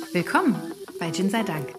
Willkommen bei Gin sei Dank.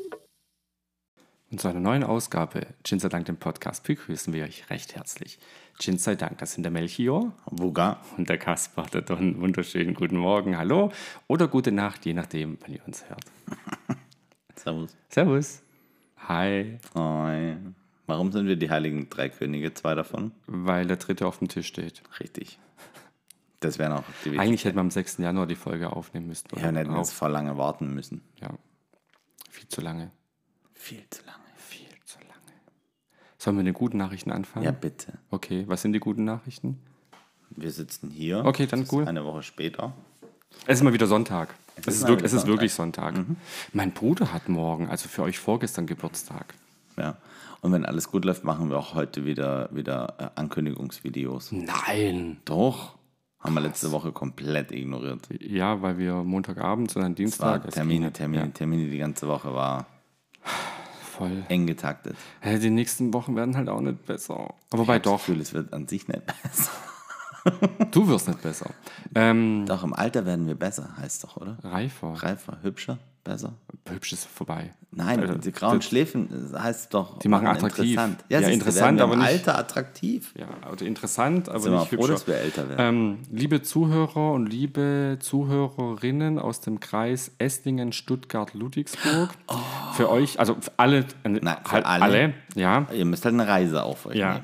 Und zu einer neuen Ausgabe Gin sei Dank, dem Podcast, begrüßen wir euch recht herzlich. Gin sei Dank, das sind der Melchior, Buga und der Kaspar, der Don. Wunderschönen guten Morgen, hallo oder gute Nacht, je nachdem, wann ihr uns hört. Servus. Servus. Hi. Hi. Warum sind wir die heiligen drei Könige, zwei davon? Weil der dritte auf dem Tisch steht. Richtig. Das wären auch die Eigentlich hätten wir am 6. Januar die Folge aufnehmen müssen. Ja, und hätten jetzt voll lange warten müssen. Ja, viel zu lange. Viel zu lange. Viel zu lange. Sollen wir mit den guten Nachrichten anfangen? Ja, bitte. Okay, was sind die guten Nachrichten? Wir sitzen hier. Okay, dann Das cool. ist eine Woche später. Es ist mal wieder Sonntag. Es ist Sonntag. wirklich Sonntag. Mein Bruder hat morgen, also für euch vorgestern, Geburtstag. Ja. Und wenn alles gut läuft, machen wir auch heute wieder Ankündigungsvideos. Nein. Doch. Haben wir letzte Woche komplett ignoriert. Ja, weil wir Montagabend, sondern Dienstag. Es war Termine. Die ganze Woche war Voll. eng getaktet. Ja, die nächsten Wochen werden halt auch nicht besser. Aber wobei Ich habe doch, das Gefühl, es wird an sich nicht besser. du wirst nicht besser. Doch, im Alter werden wir besser, heißt doch, oder? Reifer. Reifer, hübscher, besser. Hübsch ist vorbei. Nein, die grauen Schläfen heißt doch. Die machen attraktiv. Interessant. Ja, siehst du, interessant, werden wir aber im nicht- Alter attraktiv. Ja, also interessant, aber Sind wir nicht froh, hübscher. dass wir älter werden. Liebe Zuhörer und liebe Zuhörerinnen aus dem Kreis Esslingen, Stuttgart, Ludwigsburg, für euch, also für alle, für halt alle. ja, Ihr müsst halt eine Reise auf euch ja. nehmen.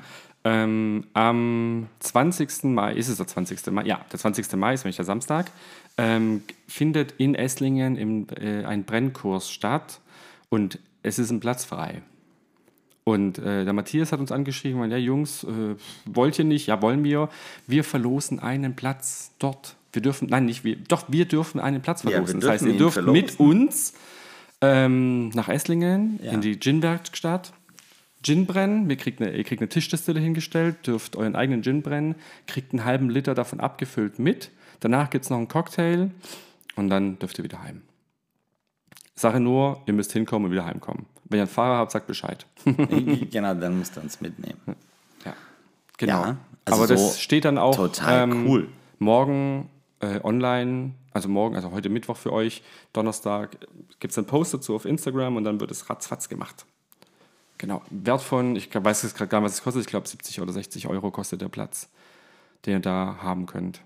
Am 20. Mai, ist es der 20. Mai? Ja, der 20. Mai ist nämlich der Samstag, findet in Esslingen ein Brennkurs statt und es ist ein Platz frei. Und der Matthias hat uns angeschrieben, weil, ja Jungs, wollt ihr nicht? Ja, wollen wir. Wir verlosen einen Platz dort. Wir dürfen dürfen einen Platz Ja, wir verlosen. Das heißt, dürfen ihr ihn dürft verlosen. mit uns nach Esslingen Ja. in die Gin-Werkstatt Gin brennen. Ihr kriegt eine Tischdestille hingestellt, dürft euren eigenen Gin brennen, kriegt einen halben Liter davon abgefüllt mit. Danach gibt es noch einen Cocktail und dann dürft ihr wieder heim. Sache nur, ihr müsst hinkommen und wieder heimkommen. Wenn ihr einen Fahrer habt, sagt Bescheid. Genau, dann müsst ihr uns mitnehmen. Ja, genau. Ja, also aber das so steht dann auch total cool. morgen online, also heute Mittwoch für euch, Donnerstag, gibt es einen Post dazu auf Instagram und dann wird es ratzfatz gemacht. Genau. Wert von, ich weiß jetzt gerade gar nicht, was es kostet, ich glaube 70 oder 60 Euro kostet der Platz, den ihr da haben könnt.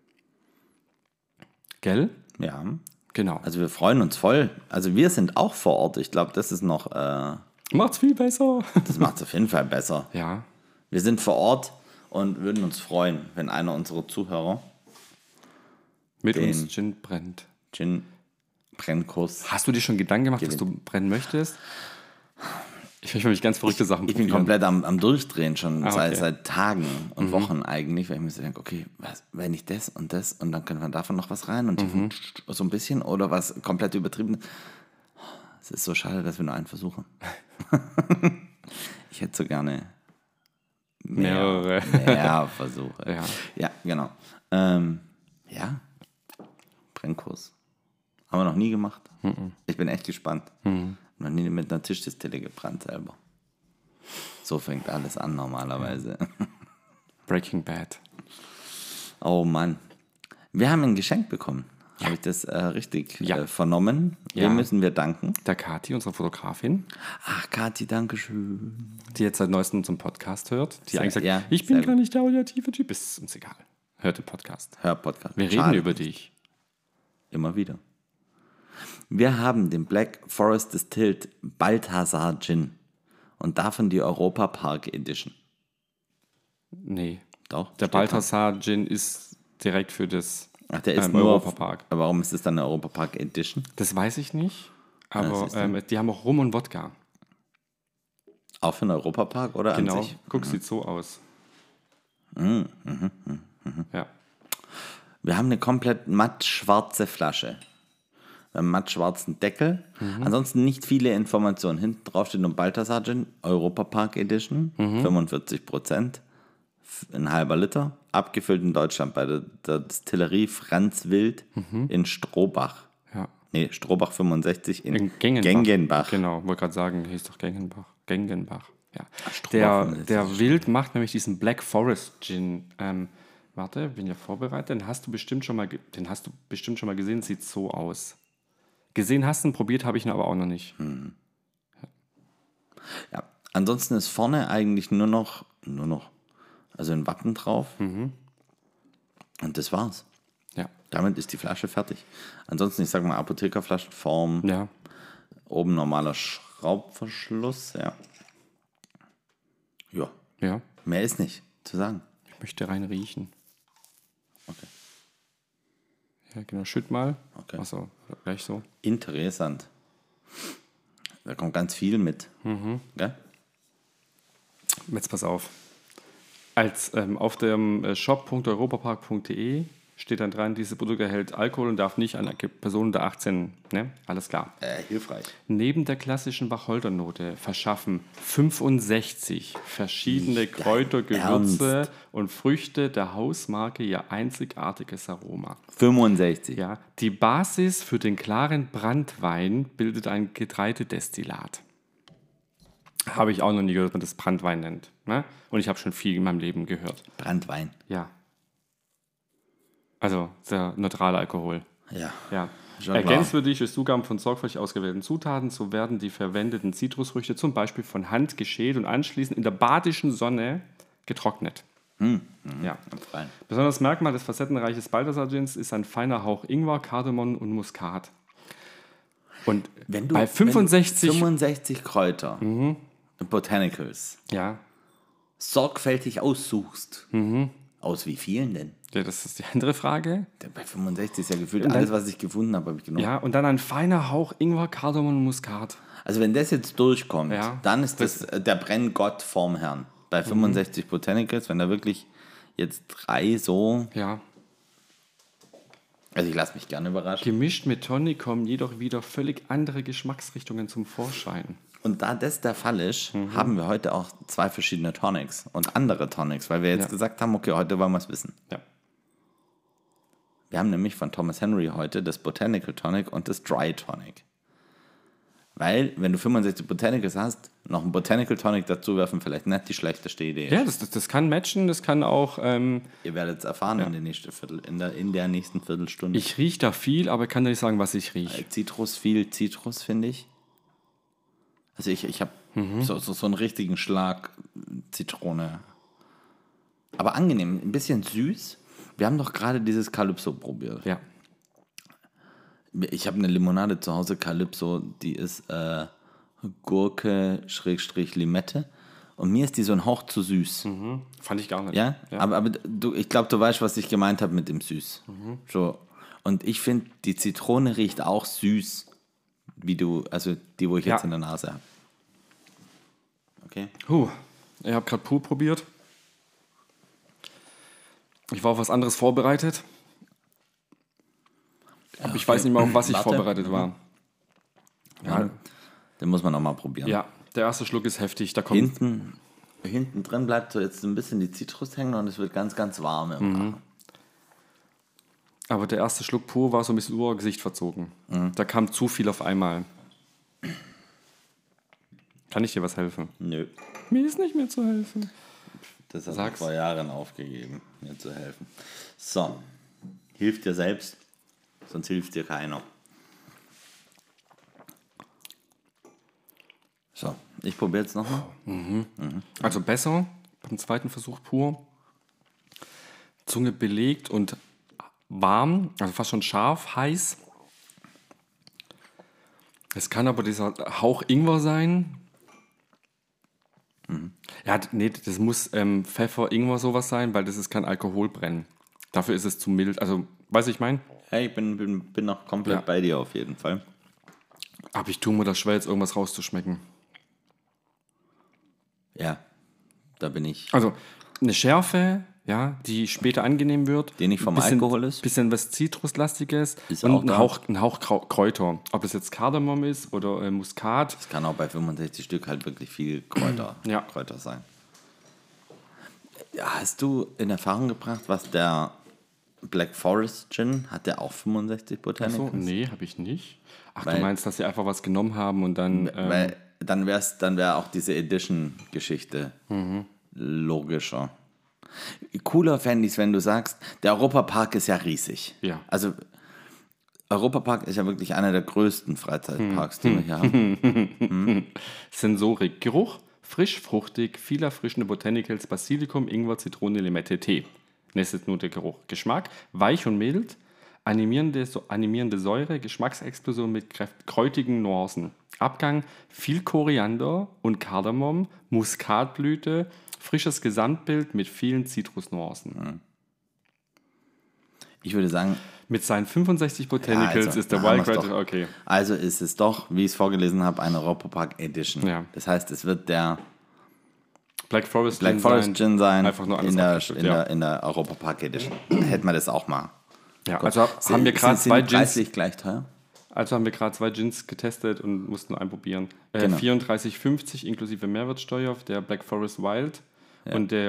Gell? Ja. Genau. Also wir freuen uns voll. Also wir sind auch vor Ort. Ich glaube, das ist noch, Macht's viel besser. das macht es auf jeden Fall besser. Ja. Wir sind vor Ort und würden uns freuen, wenn einer unserer Zuhörer Mit Den- uns Gin brennt. Gin-Brennkurs. Hast du dir schon Gedanken gemacht, dass du brennen möchtest? Ich will mich ganz verrückte Sachen Ich bin komplett am Durchdrehen schon okay. seit Tagen und Wochen eigentlich, weil ich mir so denke, okay, wenn ich das und dann können wir davon noch was rein und so ein bisschen oder was komplett übertrieben. Es ist so schade, dass wir nur einen versuchen. Ich hätte so gerne Mehrere. mehr Versuche. Ja. Ja, genau. Ja, Brennkurs. Haben wir noch nie gemacht. Ich bin echt gespannt. Noch nie mit einer Tischdestille gebrannt selber. So fängt alles an normalerweise. Breaking Bad. Oh Mann. Wir haben ein Geschenk bekommen. Habe ich das richtig Ja. vernommen? Ja. Wem müssen wir danken? Der Kathi, unsere Fotografin, Ach, Kathi, danke schön. die jetzt seit neuestem zum Podcast hört, die eigentlich sagt, ja, ich bin sehr gar nicht der auditive Typ, ist uns egal. Hört den Podcast. Hör Podcast. Wir reden Schade. über dich. Immer wieder. Wir haben den Black Forest Distilled Balthasar Gin und davon die Europa Park Edition. Nee. Doch. Der steht Balthasar Gin ist direkt für das da. Ach, der ist nur Europapark. Aber warum ist es dann eine Europa Park Edition? Das weiß ich nicht, aber siehst du. die haben auch Rum und Wodka. Auch für den Europa Park oder Genau. an sich? Guck, sieht so aus. Ja. Wir haben eine komplett matt schwarze Flasche. Wir haben einen matt schwarzen Deckel. Ansonsten nicht viele Informationen. Hinten drauf steht nur Balthasar Gin, Europa Park Edition, 45%, ein halber Liter, abgefüllt in Deutschland bei der Distillerie Franz Wild in Strohbach. Ja. Nee, Strohbach 65 in Gengenbach. Gengenbach. Genau, wollte gerade sagen, hieß doch Gengenbach. Ja. Strohbach, das Der ist Wild macht nämlich diesen Black Forest Gin. Warte, bin ja vorbereitet. Den hast du bestimmt schon mal gesehen. Sieht so aus. Gesehen hast du, probiert habe ich ihn aber auch noch nicht. Ja. Ansonsten ist vorne eigentlich nur noch, also ein Wappen drauf. Und das war's. Ja. Damit ist die Flasche fertig. Ansonsten, ich sag mal, Apothekerflaschenform, Ja. oben normaler Schraubverschluss, ja. Ja, Ja. mehr ist nicht zu sagen. Ich möchte rein riechen. Okay. Ja, genau. Schütt mal. Okay. Achso, gleich so. Interessant. Da kommt ganz viel mit. Gell? Jetzt pass auf. Auf dem shop.europapark.de steht dann dran, diese Produkte erhält Alkohol und darf nicht an Personen unter 18, ne? Alles klar. Hilfreich. Neben der klassischen Wacholdernote verschaffen 65 verschiedene Kräuter, Gewürze Ernst? und Früchte der Hausmarke ihr einzigartiges Aroma. 65. Ja, die Basis für den klaren Branntwein bildet ein Getreidedestillat. Habe ich auch noch nie gehört, dass man das Branntwein nennt. Ne? Und ich habe schon viel in meinem Leben gehört. Branntwein. Ja. Also sehr neutraler Alkohol. Ja. Ja. Schon Ergänzt wird durch Zugaben von sorgfältig ausgewählten Zutaten, so werden die verwendeten Zitrusfrüchte zum Beispiel von Hand geschält und anschließend in der badischen Sonne getrocknet. Ja. Fein. Besonderes Merkmal des facettenreichen Balthasar Gins ist ein feiner Hauch Ingwer, Kardamom und Muskat. Und bei 65... 65 Kräuter, Botanicals, Ja, sorgfältig aussuchst. Aus wie vielen denn? ja, das ist die andere Frage. Bei 65 ist ja gefühlt Und dann- alles, was ich gefunden habe, habe ich genommen. Ja, und dann ein feiner Hauch Ingwer, Kardamom und Muskat. Also wenn das jetzt durchkommt, Ja. dann ist das der Brenngott vorm Herrn. Bei 65 Botanicals, wenn da wirklich jetzt 3 so... Ja. Also ich lasse mich gerne überraschen. Gemischt mit Tonic kommen jedoch wieder völlig andere Geschmacksrichtungen zum Vorschein. Und da das der Fall ist, haben wir heute auch 2 verschiedene Tonics und andere Tonics, weil wir jetzt Ja. gesagt haben, okay, heute wollen wir es wissen. Ja. Wir haben nämlich von Thomas Henry heute das Botanical Tonic und das Dry Tonic. Weil, wenn du 65 Botanicals hast, noch ein Botanical Tonic dazu werfen, vielleicht nicht die schlechteste Idee. Ja, das kann matchen, das kann auch... Ihr werdet es erfahren in der nächsten Viertelstunde. ich rieche da viel, aber ich kann dir nicht sagen, was ich rieche. Viel Zitrus, finde ich. Also ich habe so einen richtigen Schlag Zitrone. Aber angenehm, ein bisschen süß. Wir haben doch gerade dieses Calypso probiert. Ja. Ich habe eine Limonade zu Hause, Calypso, die ist Gurke / Limette. Und mir ist die so ein Hauch zu süß. Fand ich gar nicht. Ja? Aber ich glaube, du weißt, was ich gemeint habe mit dem süß. So. Und ich finde, die Zitrone riecht auch süß, also die, wo ich jetzt in der Nase habe. Okay. Ich habe gerade pur probiert. Ich war auf was anderes vorbereitet. Aber ich weiß nicht mehr, auf was ich Latte? vorbereitet war. Ja, Den muss man noch mal probieren. ja, der erste Schluck ist heftig. Da kommt Hinten drin bleibt so jetzt ein bisschen die Zitrus hängen und es wird ganz, ganz warm im Rachen. Aber der erste Schluck pur war so ein bisschen Gesicht verzogen. Da kam zu viel auf einmal. Kann ich dir was helfen? Nö. Mir ist nicht mehr zu helfen. Das hat Sag's. vor Jahren aufgegeben, mir zu helfen. So, hilf dir selbst, sonst hilft dir keiner. So, ich probiere jetzt nochmal. Also besser beim zweiten Versuch pur. Zunge belegt und warm, also fast schon scharf, heiß. Es kann aber dieser Hauch Ingwer sein. Ja, nee, das muss Pfeffer, Ingwer sowas sein, weil das ist kein Alkoholbrennen. Dafür ist es zu mild. Also, weißt du, ich meine? Hey, ich bin noch komplett Ja. bei dir auf jeden Fall. Aber ich tue mir das schwer, jetzt irgendwas rauszuschmecken. Ja, da bin ich. Also, eine Schärfe, ja, die später angenehm wird. Die nicht vom Alkohol ist? Bisschen was Zitruslastiges Ist und auch ein da. Hauch Kräuter. Ob es jetzt Kardamom ist oder Muskat. Es kann auch bei 65 Stück halt wirklich viel Ja. Kräuter sein. Ja, hast du in Erfahrung gebracht, was der Black Forest Gin, hat der auch 65 Botanicals? So, nee, habe ich nicht. Ach, Weil- du meinst, dass sie einfach was genommen haben und dann... Weil dann wäre auch diese Edition-Geschichte logischer. Cooler fände ich es, wenn du sagst, der Europapark ist ja riesig. Ja. Also Europapark ist ja wirklich einer der größten Freizeitparks, die wir hier haben. Sensorik, Geruch, frisch, fruchtig, viel erfrischende Botanicals, Basilikum, Ingwer, Zitrone, Limette, Tee. Das ist jetzt nur der Geruch. Geschmack, weich und mild, animierende Säure, Geschmacksexplosion mit kräutigen Nuancen. Abgang, viel Koriander und Kardamom, Muskatblüte, frisches Gesamtbild mit vielen Zitrusnuancen. Ich würde sagen, Mit seinen 65 Botanicals ist der haben Wild wir's Ride, doch. okay. Also ist es doch, wie ich es vorgelesen habe, eine Europapark Edition. Ja. Das heißt, es wird der Black Forest Gin sein Einfach nur alles in der Europapark Edition. Hätten wir das auch mal. Ja, also haben wir gerade Sind zwei die Gins. preislich gleich teuer? Also haben wir gerade 2 Gins getestet und mussten nur einen probieren. Genau. 34,50 inklusive Mehrwertsteuer, der Black Forest Wild und der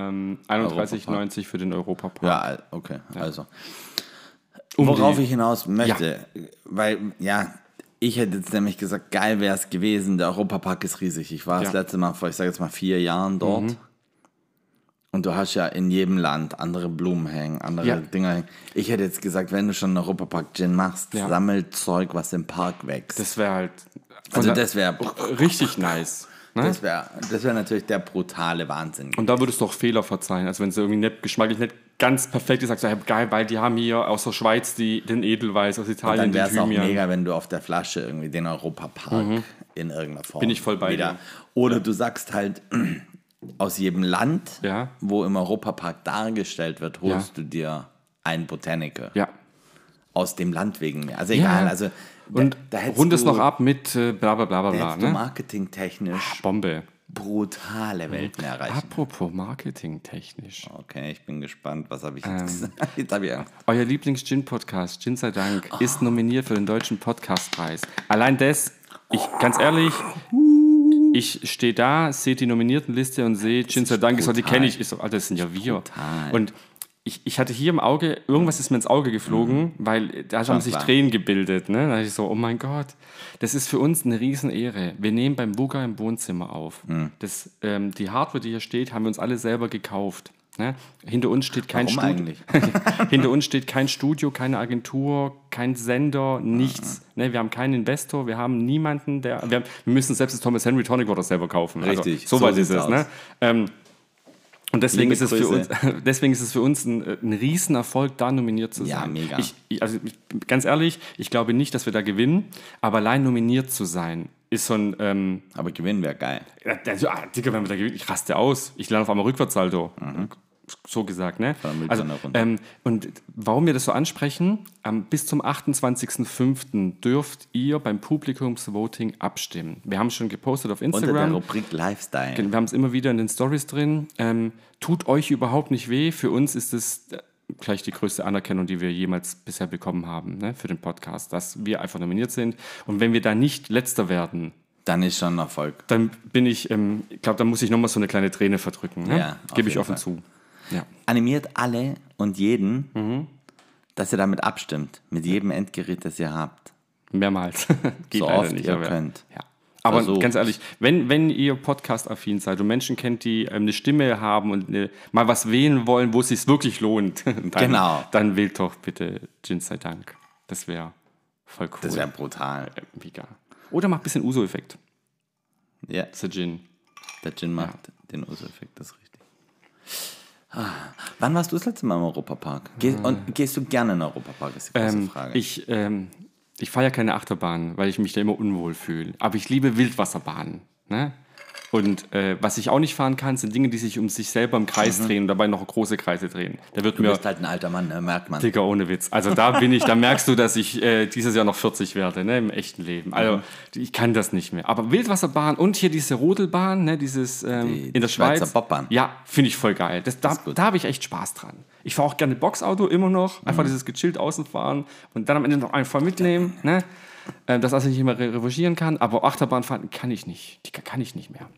31,90 für den Europapark. Ja, okay. Also. Um Worauf die- ich hinaus möchte, weil, ich hätte jetzt nämlich gesagt, geil wäre es gewesen, der Europapark ist riesig. Ich war das letzte Mal vor, ich sage jetzt mal 4 Jahren dort. Und du hast ja in jedem Land andere Blumen hängen, andere Dinger hängen. Ich hätte jetzt gesagt, wenn du schon einen Europapark Gin machst, sammel Zeug, was im Park wächst. Das wäre halt also das wäre richtig nice. Ne? das wär natürlich der brutale Wahnsinn. Und da würdest du auch Fehler verzeihen. Also wenn es irgendwie nicht geschmacklich nicht ganz perfekt ist, sagst du, ja, geil, weil die haben hier aus der Schweiz den Edelweiß, aus Und Italien dann wäre den es auch Thymian. mega, wenn du auf der Flasche irgendwie den Europapark in irgendeiner Form Bin ich voll bei wieder. dir. Oder du sagst halt, aus jedem Land, Ja. wo im Europapark dargestellt wird, holst du dir ein Botanical. Ja. Aus dem Land wegen mir. Also egal, also Und da hättest rund es du- noch ab mit bla bla bla bla da bla. hättest du Ne? marketingtechnisch Bombe. brutale Welten erreichen. Apropos marketingtechnisch. Okay, ich bin gespannt, was habe ich jetzt gesagt? Jetzt habe ich Angst. Euer Lieblings-Gin-Podcast, Gin sei Dank, ist nominiert für den Deutschen Podcastpreis. Allein das, ganz ehrlich, ich stehe da, sehe die Nominiertenliste und sehe, Gin sei Dank, die kenne ich. Ich so, Alter, das sind ja wir. brutal. Und ich hatte hier im Auge, irgendwas ist mir ins Auge geflogen, weil da haben sich klar. Tränen gebildet. Ne? Da dachte ich so, oh mein Gott, das ist für uns eine Riesenehre. Wir nehmen beim Buga im Wohnzimmer auf. Die Hardware, die hier steht, haben wir uns alle selber gekauft. Ne? Hinter uns steht kein Warum Studio. eigentlich? Hinter uns steht kein Studio, keine Agentur, kein Sender, nichts. Ne, wir haben keinen Investor, wir haben niemanden, wir müssen selbst das Thomas Henry Tonic Water selber kaufen. Richtig, Also, so weit ist sieht's es. Ne? Und deswegen Liebe ist, es Grüße. deswegen ist es für uns ein Riesenerfolg, da nominiert zu sein. Ja, mega. Ganz ehrlich, ich glaube nicht, dass wir da gewinnen, aber allein nominiert zu sein, ist so ein... Aber gewinnen wäre geil. Digga, wenn wir da gewinnen, ich raste aus. Ich lerne auf einmal Rückwärtssalto. So gesagt, ne? Von der Also, Mülltonne runter. und warum wir das so ansprechen, bis zum 28.05. dürft ihr beim Publikumsvoting abstimmen. Wir haben schon gepostet auf Unter der Instagram. Rubrik Lifestyle. Wir haben es immer wieder in den Stories drin. Tut euch überhaupt nicht weh. Für uns ist es gleich die größte Anerkennung, die wir jemals bisher bekommen haben, ne, für den Podcast, dass wir einfach nominiert sind. Und wenn wir da nicht Letzter werden, Dann ist schon ein Erfolg. dann bin ich, ich glaube, da muss ich nochmal so eine kleine Träne verdrücken. Ne? Ja, auf Gebe ich jeden offen Fall. zu. Ja. Animiert alle und jeden, dass ihr damit abstimmt. Mit jedem Endgerät, das ihr habt. Mehrmals. Geht So leider oft nicht, ihr aber, könnt. Ja. Aber Versucht. ganz ehrlich, wenn ihr Podcast-affin seid und Menschen kennt, die eine Stimme haben und mal was wählen wollen, wo es sich wirklich lohnt, dann wählt doch bitte Gin sei Dank. Das wäre voll cool. Das wäre brutal. Mega. Oder macht ein bisschen Uso-Effekt. Ja, Das ist der Gin. der Gin macht den Uso-Effekt, das ist richtig. Wann warst du das letzte Mal im Europapark? Gehst du gerne in den Europapark, ist die große Frage. Ich fahre ja keine Achterbahn, weil ich mich da immer unwohl fühle. Aber ich liebe Wildwasserbahnen. Ne? Und was ich auch nicht fahren kann, sind Dinge, die sich um sich selber im Kreis drehen und dabei noch große Kreise drehen. Da wird Du mir, bist halt ein alter Mann, ne? Merkt man. Digga, ohne Witz. Also da merkst du, dass ich dieses Jahr noch 40 werde, ne, im echten Leben. Also ich kann das nicht mehr. Aber Wildwasserbahn und hier diese Rodelbahn, ne, dieses in der Schweiz. Schweizer Bobbahn. Ja, finde ich voll geil. Da habe ich echt Spaß dran. Ich fahre auch gerne Boxauto immer noch. Einfach dieses gechillt außen fahren und dann am Ende noch einen voll mitnehmen. Ne? Das also nicht immer revanchieren kann. Aber Achterbahn fahren kann ich nicht. Die kann ich nicht mehr.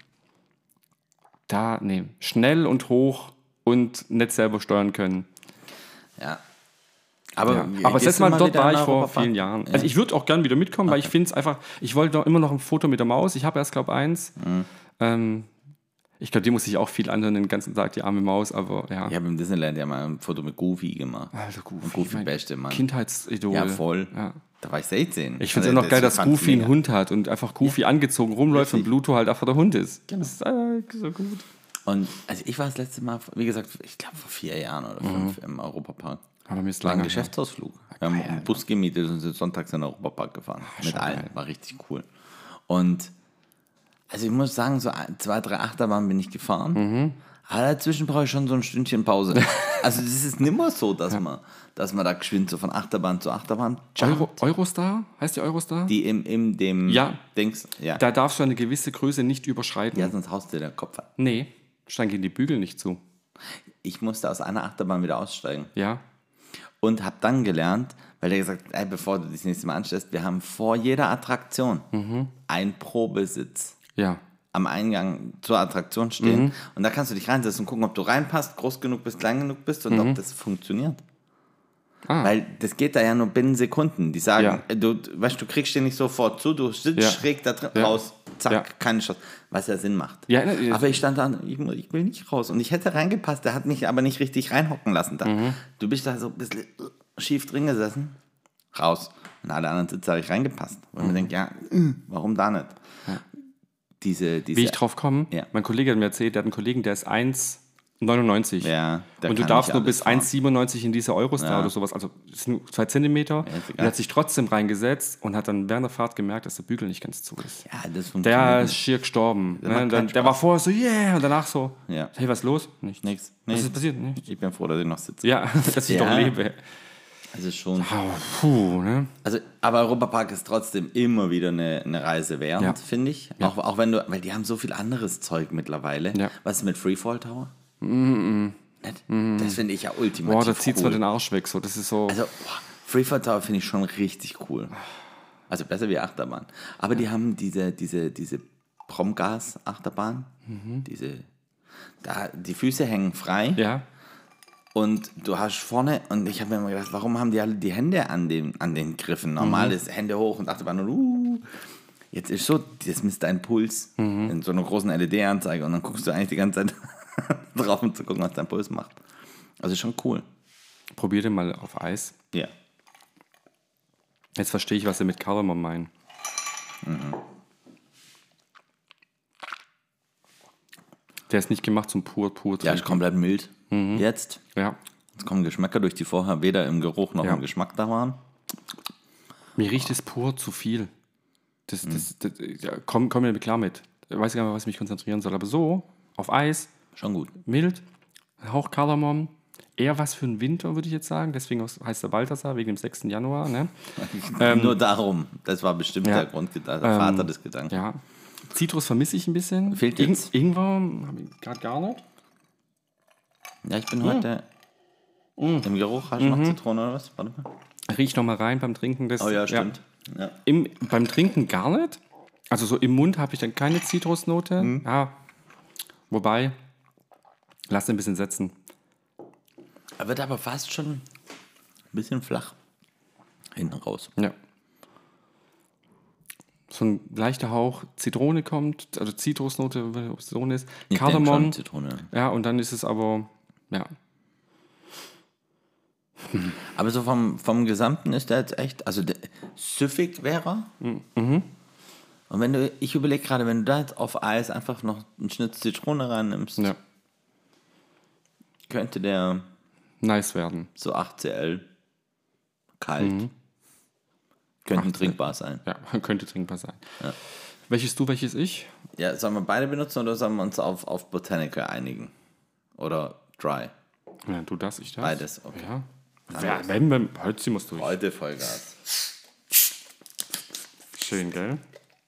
Schnell und hoch und nicht selber steuern können. Ja. Aber das letzte Mal dort wieder war in ich vor Europapark? vielen Jahren. Ja. Also ich würde auch gerne wieder mitkommen, weil ich finde es einfach, ich wollte doch immer noch ein Foto mit der Maus. Ich habe erst, glaube ich, eins. Ich glaube, die muss sich auch viel anhören den ganzen Tag, die arme Maus, aber ja. Ich habe im Disneyland ja mal ein Foto mit Goofy gemacht. Alter, Goofy. Und Goofy mein beste, Mann. Kindheitsidol. Ja, voll. Ja. Da war ich 16. Ich finde es immer noch geil, dass Goofy einen Hund hat und einfach Goofy angezogen rumläuft und Pluto halt einfach der Hund ist. Genau. Das ist so gut. Und also ich war das letzte Mal, wie gesagt, ich glaube vor 4 Jahren oder 5 im Europapark. Aber mir ist War ein lange Geschäftsausflug. Wir haben einen Bus gemietet und sind sonntags in den Europapark gefahren. Mit schon allen. geil. War richtig cool. Und also ich muss sagen, so 2, 3 Achterbahnen bin ich gefahren. Aber dazwischen brauche ich schon so ein Stündchen Pause. Also das ist nimmer so, dass man da geschwind so von Achterbahn zu Achterbahn jumpt. Eurostar? Heißt die Eurostar? Die im dem Ja. Dings, ja. Da darfst du eine gewisse Größe nicht überschreiten. Ja, sonst haust dir der Kopf ab. Nee, dann gehen die Bügel nicht zu. Ich musste aus einer Achterbahn wieder aussteigen. Ja. Und habe dann gelernt, weil der gesagt hat, ey, bevor du dich das nächste Mal anstellst, wir haben vor jeder Attraktion einen Probesitz Ja. am Eingang zur Attraktion stehen. Und da kannst du dich reinsetzen und gucken, ob du reinpasst, groß genug bist, klein genug bist und ob das funktioniert. Weil das geht da ja nur binnen Sekunden. Die sagen, du kriegst dir nicht sofort zu, du sitzt schräg da drin, raus, zack, keine Chance. Was ja Sinn macht. Ja, aber ich stand da, ich will nicht raus. Und ich hätte reingepasst, der hat mich aber nicht richtig reinhocken lassen. Da. Du bist da so ein bisschen schief drin gesessen, raus. Und alle anderen Sitze habe ich reingepasst. Und man denkt, warum da nicht? Diese, Wie ich drauf komme, mein Kollege hat mir erzählt, der hat einen Kollegen, der ist 1,99. Ja, und du darfst nur bis 1,97 in diese Eurostar oder sowas, also das sind nur 2 Zentimeter. Und er hat sich trotzdem reingesetzt und hat dann während der Fahrt gemerkt, dass der Bügel nicht ganz zu ist. Ja, das funktioniert. Der ist schier gestorben. Der war vorher so, yeah, und danach so, Ja. hey, was ist los? Nichts. Was ist passiert? Nichts. Ich bin froh, dass ich noch sitze. Ja, dass ich doch lebe. Also schon. Puh, ne? Also, aber Europapark ist trotzdem immer wieder eine Reise wert, finde ich. Ja. Auch wenn weil die haben so viel anderes Zeug mittlerweile. Ja. Was ist mit Freefall Tower? Das finde ich ja ultimativ Boah, da zieht cool. zwar den Arsch weg, so, das ist so. Also, Freefall Tower finde ich schon richtig cool. Also besser wie Achterbahn. Aber die haben diese Promgas-Achterbahn. Die Füße hängen frei. Ja. Und du hast vorne, und ich habe mir immer gedacht, warum haben die alle die Hände an den Griffen? Normal ist Hände hoch und Achterbahn und Jetzt ist so, das misst dein Puls in so einer großen LED-Anzeige und dann guckst du eigentlich die ganze Zeit drauf, um zu gucken, was dein Puls macht. Also schon cool. Probier den mal auf Eis. Ja. Jetzt verstehe ich, was sie mit Kardamom meinen. Der ist nicht gemacht zum pur Ja, trinken. ist komplett mild. Jetzt. Ja. Jetzt kommen Geschmäcker, durch die vorher weder im Geruch noch im Geschmack da waren. Mir riecht es pur zu viel. Komm mir nicht klar mit. Ich weiß gar nicht mehr, was ich mich konzentrieren soll. Aber so, auf Eis, Schon gut. mild, Hauch Kardamom, eher was für einen Winter, würde ich jetzt sagen. Deswegen heißt der Balthasar, wegen dem 6. Januar. Ne? Nur darum. Das war bestimmt der Grundgedanke, der Vater des Gedankens. Ja. Zitrus vermisse ich ein bisschen. Fehlt jetzt? Ingwer habe ich gerade gar nicht. Ja, ich bin heute im Geruch. Hast du noch Zitrone oder was? Warte mal. Riech noch mal rein beim Trinken. Oh ja, stimmt. Ja. Beim Trinken gar nicht. Also so im Mund habe ich dann keine Zitrusnote. Ja. Wobei, lass den ein bisschen setzen. Er wird aber fast schon ein bisschen flach hinten raus. Ja. So ein leichter Hauch Zitrone kommt, also Zitrusnote, wenn es Zitrone ist. Ich Kardamom. denke schon Zitrone. Ja, und dann ist es aber, ja. Aber so vom Gesamten ist der jetzt echt, also süffig wäre er. Und ich überlege gerade, wenn du da jetzt auf Eis einfach noch einen Schnitt Zitrone reinnimmst, Ja. könnte der Nice werden. so 8cl kalt, könnten trinkbar sein. Ja, könnte trinkbar sein. Ja. Welches du, welches ich? Ja, sollen wir beide benutzen oder sollen wir uns auf Botanical einigen? Oder Dry? Ja, du das, ich das. Beides, okay. Ja. Wenn, heute ziehen wir es durch. Heute Vollgas. Schön, gell?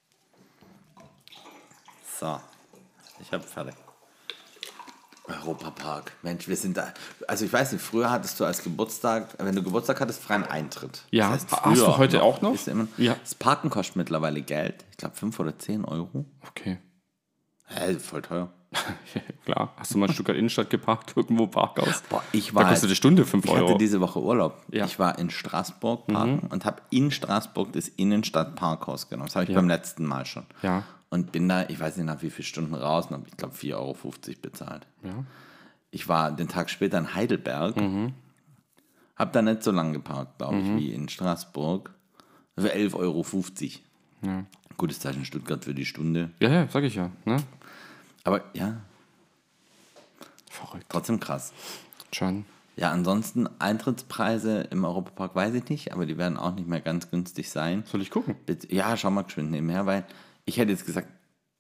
So, ich habe fertig. Europapark. Mensch, wir sind da. Also ich weiß nicht, früher hattest du als Geburtstag, wenn du Geburtstag hattest, freien Eintritt. Ja, Das heißt, hast du früher heute auch noch? ist immer, Ja. Das Parken kostet mittlerweile Geld. Ich glaube 5 oder 10 Euro. Okay. Voll teuer. Klar. Hast du mal ein Stück Innenstadt geparkt, irgendwo Parkhaus? Boah, Da kostet die Stunde 5 Ich Euro. hatte diese Woche Urlaub. Ja. Ich war in Straßburg parken und habe in Straßburg das Innenstadt-Parkhaus genommen. Das habe ich beim letzten Mal schon. Ja. und bin da, ich weiß nicht nach wie viele Stunden raus und habe, ich glaube, 4,50 Euro bezahlt. Ja. Ich war den Tag später in Heidelberg, habe da nicht so lange geparkt, glaube ich, wie in Straßburg. Für 11,50 Euro. Ja. Gutes Zeichen Stuttgart für die Stunde. Ja, sag ich ja. Ne? Aber ja, Verrückt. trotzdem krass. Schon. Ja, ansonsten Eintrittspreise im Europapark weiß ich nicht, aber die werden auch nicht mehr ganz günstig sein. Soll ich gucken? Ja, schau mal geschwind nebenher, weil ich hätte jetzt gesagt,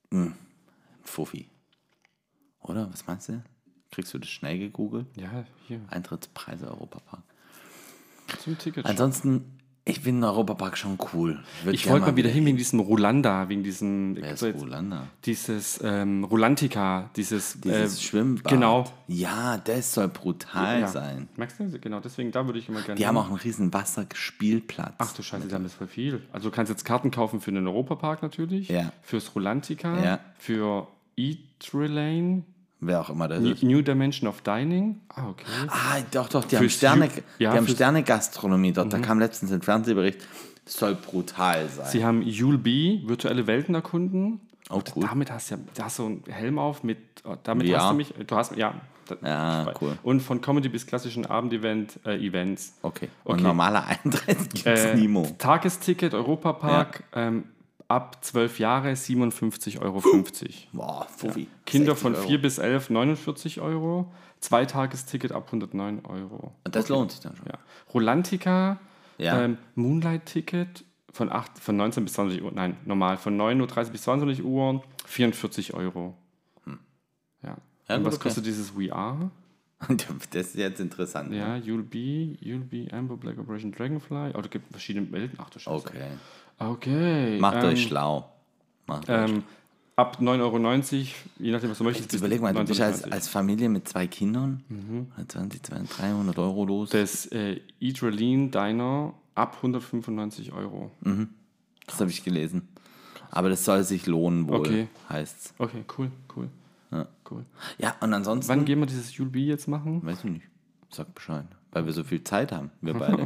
Fuffi. Oder? Was meinst du? Kriegst du das schnell gegoogelt? Ja, hier. Eintrittspreise Europapark. Zum Ticket. Ansonsten, ich finde den Europapark schon cool. Ich wollte mal wieder hin wegen diesem Rolanda, wegen diesem. Wer ist Rolanda? Dieses Rulantica, dieses Schwimmbad. Genau. Ja, das soll brutal Ja. sein. Merkst du? Genau, deswegen da würde ich immer gerne. Die haben auch einen riesen Wasserspielplatz. Ach du Scheiße, die haben das voll viel. Also du kannst jetzt Karten kaufen für den Europapark natürlich, Ja. fürs Rulantica, Ja. für Eat-Relane, Wer auch immer das ist. New Dimension of Dining. Ah, okay. Doch, die haben Fürs Sterne, Ja, die haben fürs- Sterne-Gastronomie dort. Da kam letztens ein Fernsehbericht. Das soll brutal sein. Sie haben You'll Be, virtuelle Welten erkunden. Oh, Und cool. damit hast du ja, da hast du einen Helm auf mit, damit VR? hast du mich, du hast, ja. Ja, cool. Und von Comedy bis klassischen Events. Okay. Und Okay. normaler Eintritt gibt es Nimo. Tagesticket Europapark, ab 12 Jahre 57,50 Euro. Boah, Fuffi. Kinder 60 von Euro. 4 bis 11 49 Euro. Zweitagesticket ab 109 Euro. Und das lohnt sich dann schon. Ja. Rolantica, Ja. Moonlight-Ticket von 19 bis 20 Uhr, nein, normal, von 9:30 Uhr bis 22 Uhr, 44 Euro. Ja. Ja, Und gut, was okay. kostet dieses VR? Das ist jetzt interessant. Ja, You'll Be, Amber, Black Operation Dragonfly. Oh, da gibt es verschiedene Welten. Ach du Scheiße. Okay. Okay. Macht euch schlau. Macht euch. Ab 9,90 Euro, je nachdem, was du möchtest. Jetzt überleg mal, du bist 19,90. als Familie mit 2 Kindern, 120, 200, 300 Euro los. Das Eat-Relane Diner ab 195 Euro. Das habe ich gelesen. Aber das soll sich lohnen wohl, Okay. heißt's. Okay, cool. Ja. Cool. Ja, und ansonsten, Wann gehen wir dieses You'll Be jetzt machen? weiß ich nicht, sag Bescheid, weil wir so viel Zeit haben, wir beide.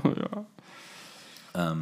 Ja.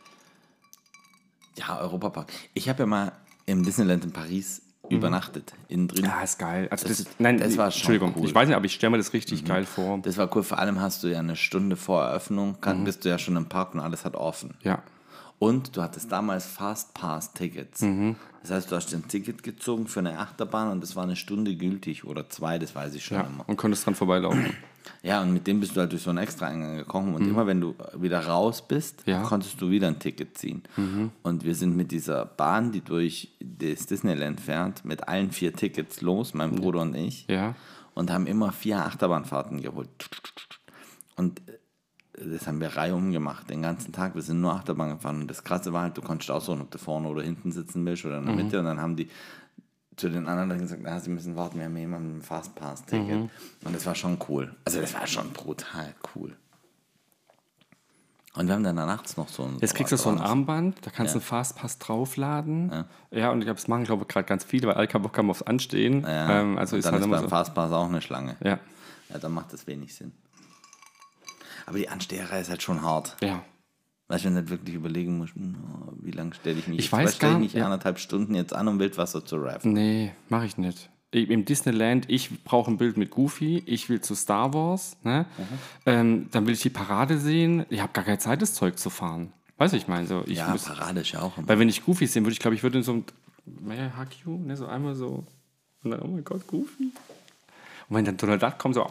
Ja, Europapark. Ich habe ja mal im Disneyland in Paris übernachtet, innen drin. Ja, ist geil. Also Das das, ist- nein, das war schon Entschuldigung, cool. ich weiß nicht, aber ich stelle mir das richtig geil vor. Das war cool, vor allem hast du ja eine Stunde vor Eröffnung, bist du ja schon im Park und alles hat offen. Ja. Und du hattest damals Fastpass-Tickets. Das heißt, du hast ein Ticket gezogen für eine Achterbahn und das war eine Stunde gültig oder 2, das weiß ich schon Ja, immer. und konntest dran vorbeilaufen. Ja, und mit dem bist du halt durch so einen Extra-Eingang gekommen und immer wenn du wieder raus bist, Ja. konntest du wieder ein Ticket ziehen. Und wir sind mit dieser Bahn, die durch das Disneyland fährt, mit allen 4 Tickets los, mein Bruder und ich, Ja. und haben immer 4 Achterbahnfahrten geholt. Und das haben wir reihum gemacht, den ganzen Tag. Wir sind nur Achterbahn gefahren. Und das Krasse war halt, du konntest aussuchen, ob du vorne oder hinten sitzen willst oder in der Mitte. Und dann haben die zu den anderen gesagt, sie müssen warten, wir haben jemanden mit einem Fastpass-Ticket. Und das war schon cool. Also das war schon brutal cool. Und wir haben dann nachts noch so ein... Jetzt kriegst du so ein Armband, da kannst du Ja. einen Fastpass draufladen. Ja, und ich glaube, das machen, glaube ich, gerade ganz viele, weil alle keinen Bock haben aufs Anstehen. Ja, Also und ist dann halt ist immer beim so. Fastpass auch eine Schlange. Ja. Ja, dann macht das wenig Sinn. Aber die Ansteherei ist halt schon hart. Ja. Weißt du, wenn du nicht wirklich überlegen musst, wie lange stelle ich mich Ich jetzt? weiß Weil stelle gar ich mich nicht, ja. 1,5 Stunden jetzt an, um Wildwasser zu raffen. Nee, mache ich nicht. Im Disneyland, ich brauche ein Bild mit Goofy, ich will zu Star Wars, ne? Dann will ich die Parade sehen. Ich habe gar keine Zeit, das Zeug zu fahren. Weißt du, ich meine, so, ich Ja, muss, Parade ist ja auch immer. weil wenn ich Goofy sehen würde, ich glaube, ich würde in so ein May I hug you? Ne, so einmal so und dann, oh mein Gott, Goofy. Und wenn dann Donald Duck kommt, so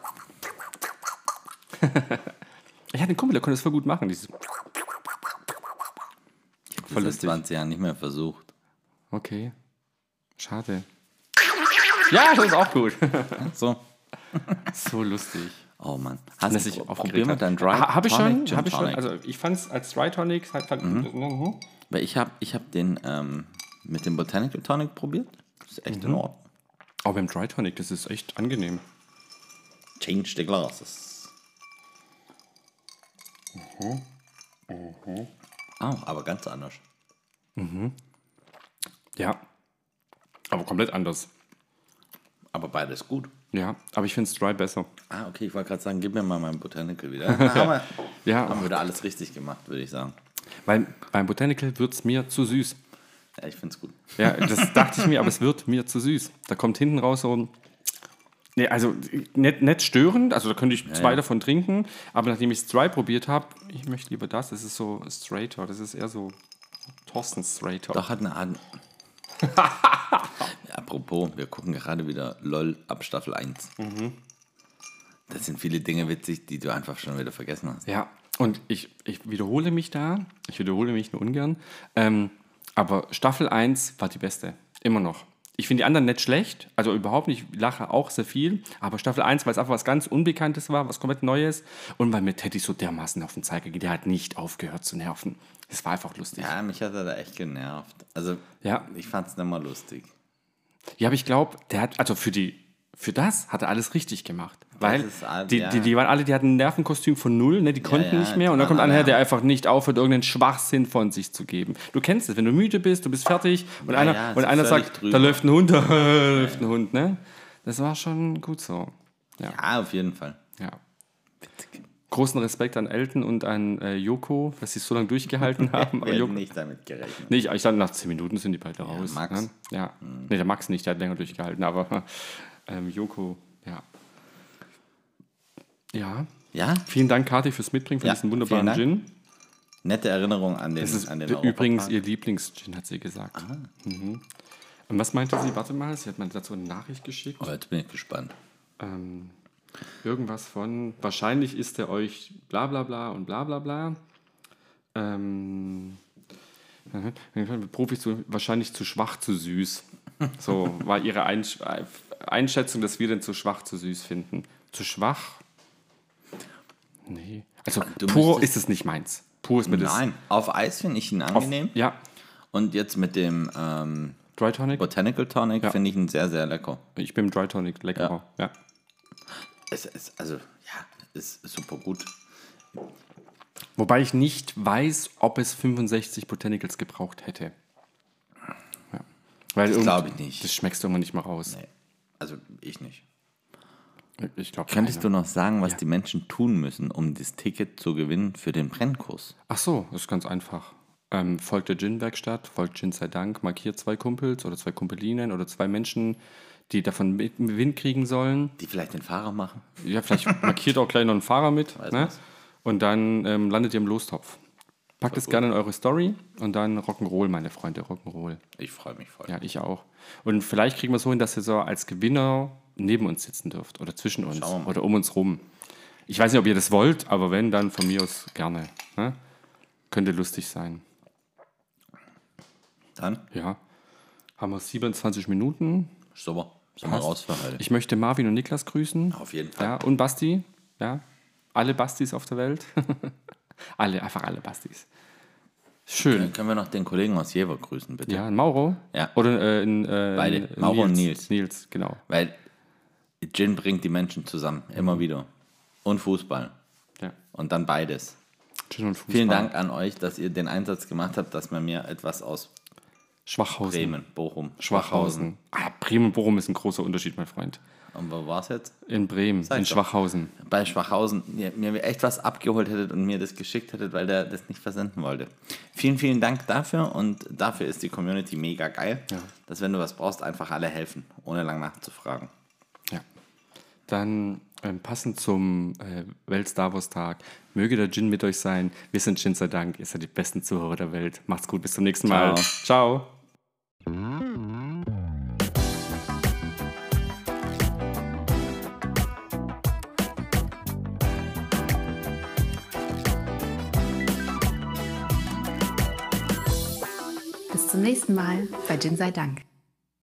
ich hatte einen Kumpel, der konnte das voll gut machen, dieses Ich habe voll das seit lustig. 20 Jahren nicht mehr versucht. Okay. Schade. Ja, das ist auch gut. So. So lustig. Oh Mann. Dass Hast ich du aufgeregt probier mal deinen Dry Habe ich Tonic, schon, Gin habe ich schon. Tonic. Also ich fand es als Dry Tonic halt. Weil ich hab den mit dem Botanical Tonic probiert. Das ist echt in Ordnung. Aber beim Dry Tonic, das ist echt angenehm. Change the glasses. Ah, aber ganz anders. Ja. Aber komplett anders. Aber beides gut. Ja, aber ich finde es Dry besser. Ah, okay, ich wollte gerade sagen, gib mir mal meinen Botanical wieder. haben Ja, wir wieder alles richtig gemacht, würde ich sagen. weil beim Botanical wird es mir zu süß. Ja, ich finde es gut. Ja, das dachte ich mir, aber es wird mir zu süß. Da kommt hinten raus so ein... Nee, also nicht störend, also da könnte ich zwei davon trinken, aber nachdem ich es dry probiert habe, ich möchte lieber das ist so straighter, das ist eher so Thorsten straighter. Doch, hat eine Art... Apropos, wir gucken gerade wieder LOL ab Staffel 1. Das sind viele Dinge witzig, die du einfach schon wieder vergessen hast. Ja, und ich wiederhole mich nur ungern, aber Staffel 1 war die beste, immer noch. Ich finde die anderen nicht schlecht, also überhaupt nicht, ich lache auch sehr viel, aber Staffel 1, weil es einfach was ganz Unbekanntes war, was komplett Neues und weil mir Teddy so dermaßen auf den Zeiger geht, der hat nicht aufgehört zu nerven. Es war einfach lustig. Ja, mich hat er da echt genervt. Also, ich fand es nicht mal lustig. Ja, aber ich glaube, der hat, also für das hat er alles richtig gemacht. Weil die waren alle, die hatten ein Nervenkostüm von 0, ne, die konnten nicht mehr. Und dann kommt einer, der einfach nicht aufhört, irgendeinen Schwachsinn von sich zu geben. Du kennst es, wenn du müde bist, du bist fertig und einer sagt, da läuft ein Hund, läuft ein Hund, ne? Das war schon gut so. Ja, auf jeden Fall. Ja. Großen Respekt an Elton und an Joko, dass sie es so lange durchgehalten haben. Ich hätte nicht damit gerechnet. Nee, ich dachte, nach 10 Minuten sind die beide raus. Max. Ne? Ja. Nee, der Max nicht, der hat länger durchgehalten, aber Joko, ja. Ja. Ja? Vielen Dank, Kathi, fürs Mitbringen von diesem wunderbaren Gin. Nette Erinnerung an den Das ist Europapark. übrigens ihr Lieblingsgin, hat sie gesagt. Und was meinte sie? Warte mal, sie hat mir dazu eine Nachricht geschickt. Oh, jetzt bin ich gespannt. Irgendwas von, wahrscheinlich ist er euch bla bla bla und bla bla bla. Profis wahrscheinlich zu schwach, zu süß. So war ihre Einschätzung, dass wir den zu schwach, zu süß finden. Zu schwach? Nee. Also pur ist es nicht meins. Pur ist mir das... Nein, auf Eis finde ich ihn angenehm. Ja. Und jetzt mit dem Dry Tonic? Botanical Tonic finde ich ihn sehr, sehr lecker. Ich bin Dry Tonic leckerer. Ja. Es ist super gut. Wobei ich nicht weiß, ob es 65 Botanicals gebraucht hätte. Ja. Weil das glaube ich nicht. Das schmeckst du immer nicht mal raus. Nee. Also ich nicht. Ich glaube, könntest du noch sagen, was die Menschen tun müssen, um das Ticket zu gewinnen für den Brennkurs? Ach so, das ist ganz einfach. Folgt der Gin-Werkstatt, folgt Gin sei Dank, markiert 2 Kumpels oder 2 Kumpelinen oder 2 Menschen, die davon Wind kriegen sollen. Die vielleicht den Fahrer machen? Ja, vielleicht markiert auch gleich noch einen Fahrer mit. Ne? Und dann landet ihr im Lostopf. Packt es gerne in eure Story und dann Rock'n'Roll, meine Freunde, Rock'n'Roll. Ich freue mich voll. Ja, ich auch. Und vielleicht kriegen wir es so hin, dass ihr so als Gewinner neben uns sitzen dürft oder zwischen uns oder um uns rum. Ich weiß nicht, ob ihr das wollt, aber wenn, dann von mir aus gerne. Ne? Könnte lustig sein. Dann? Ja. Haben wir 27 Minuten. Super. Sind wir raus für heute. Ich möchte Marvin und Niklas grüßen. Auf jeden Fall. Ja, und Basti. Ja. Alle Bastis auf der Welt. einfach alle Bastis. Schön. Können wir noch den Kollegen aus Jever grüßen, bitte? Ja, Mauro. Ja. Oder beide. Mauro und Nils. Nils, genau. Weil Gin bringt die Menschen zusammen. Immer wieder. Und Fußball. Ja. Und dann beides. Gin und Fußball. Vielen Dank an euch, dass ihr den Einsatz gemacht habt, dass man mir etwas aus Schwachhausen. Bremen, Bochum. Schwachhausen. Bremen und Bochum ist ein großer Unterschied, mein Freund. Und wo war es jetzt? In Bremen, in Schwachhausen. Bei Schwachhausen, mir echt was abgeholt hättet und mir das geschickt hättet, weil der das nicht versenden wollte. Vielen, vielen Dank dafür und dafür ist die Community mega geil, dass wenn du was brauchst, einfach alle helfen, ohne lang nachzufragen. Ja. Dann passend zum Welt-Star Wars-Tag, möge der Gin mit euch sein. Wir sind Gin sei Dank, ihr seid die besten Zuhörer der Welt. Macht's gut, bis zum nächsten Mal. Ciao. Bis zum nächsten Mal bei Gin sei Dank.